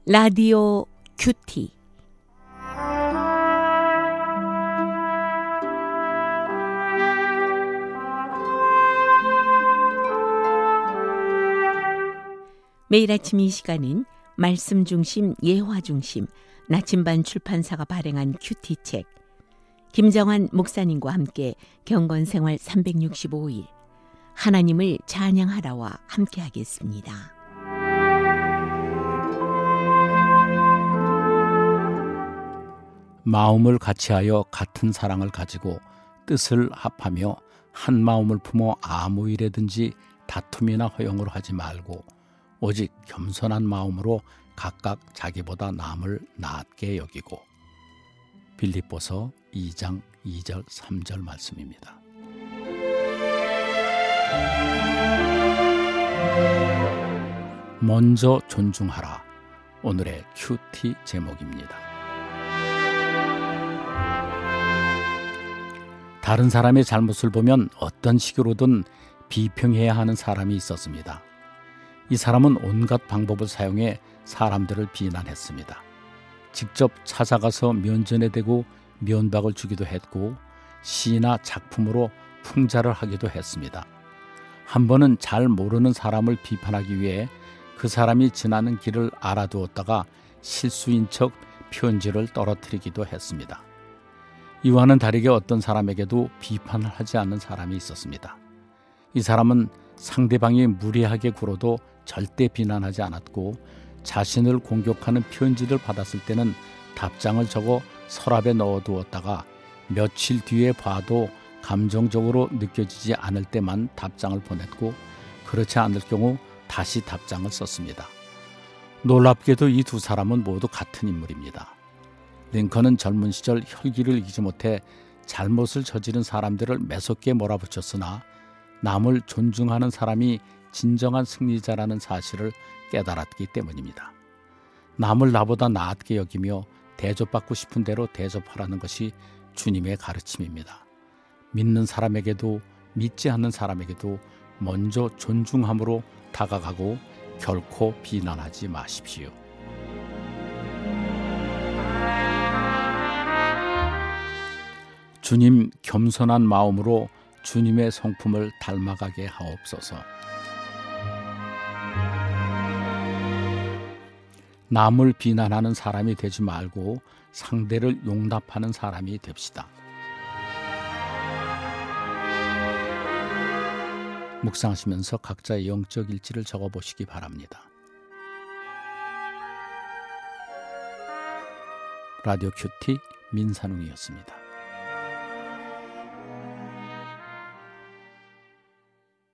라디오 큐티. 매일 아침 이 시간은 말씀 중심, 예화 중심, 나침반 출판사가 발행한 큐티 책, 김정환 목사님과 함께 경건생활 365일, 하나님을 찬양하라와 함께 하겠습니다. 마음을 같이하여 같은 사랑을 가지고 뜻을 합하며 한 마음을 품어 아무 일에든지 다툼이나 허용을 하지 말고 오직 겸손한 마음으로 각각 자기보다 남을 낫게 여기고. 빌립보서 2장 2절 3절 말씀입니다. 먼저 존중하라. 오늘의 큐티 제목입니다. 다른 사람의 잘못을 보면 어떤 식으로든 비평해야 하는 사람이 있었습니다. 이 사람은 온갖 방법을 사용해 사람들을 비난했습니다. 직접 찾아가서 면전에 대고 면박을 주기도 했고 시나 작품으로 풍자를 하기도 했습니다. 한 번은 잘 모르는 사람을 비판하기 위해 그 사람이 지나는 길을 알아두었다가 실수인 척 편지를 떨어뜨리기도 했습니다. 이와는 다르게 어떤 사람에게도 비판을 하지 않는 사람이 있었습니다. 이 사람은 상대방이 무례하게 굴어도 절대 비난하지 않았고 자신을 공격하는 편지를 받았을 때는 답장을 적어 서랍에 넣어두었다가 며칠 뒤에 봐도 감정적으로 느껴지지 않을 때만 답장을 보냈고 그렇지 않을 경우 다시 답장을 썼습니다. 놀랍게도 이 두 사람은 모두 같은 인물입니다. 링컨은 젊은 시절 혈기를 이기지 못해 잘못을 저지른 사람들을 매섭게 몰아붙였으나 남을 존중하는 사람이 진정한 승리자라는 사실을 깨달았기 때문입니다. 남을 나보다 나았게 여기며 대접받고 싶은 대로 대접하라는 것이 주님의 가르침입니다. 믿는 사람에게도 믿지 않는 사람에게도 먼저 존중함으로 다가가고 결코 비난하지 마십시오. 주님 겸손한 마음으로 주님의 성품을 닮아가게 하옵소서. 남을 비난하는 사람이 되지 말고 상대를 용납하는 사람이 됩시다. 묵상하시면서 각자의 영적 일지를 적어보시기 바랍니다. 라디오 큐티 민산웅이었습니다.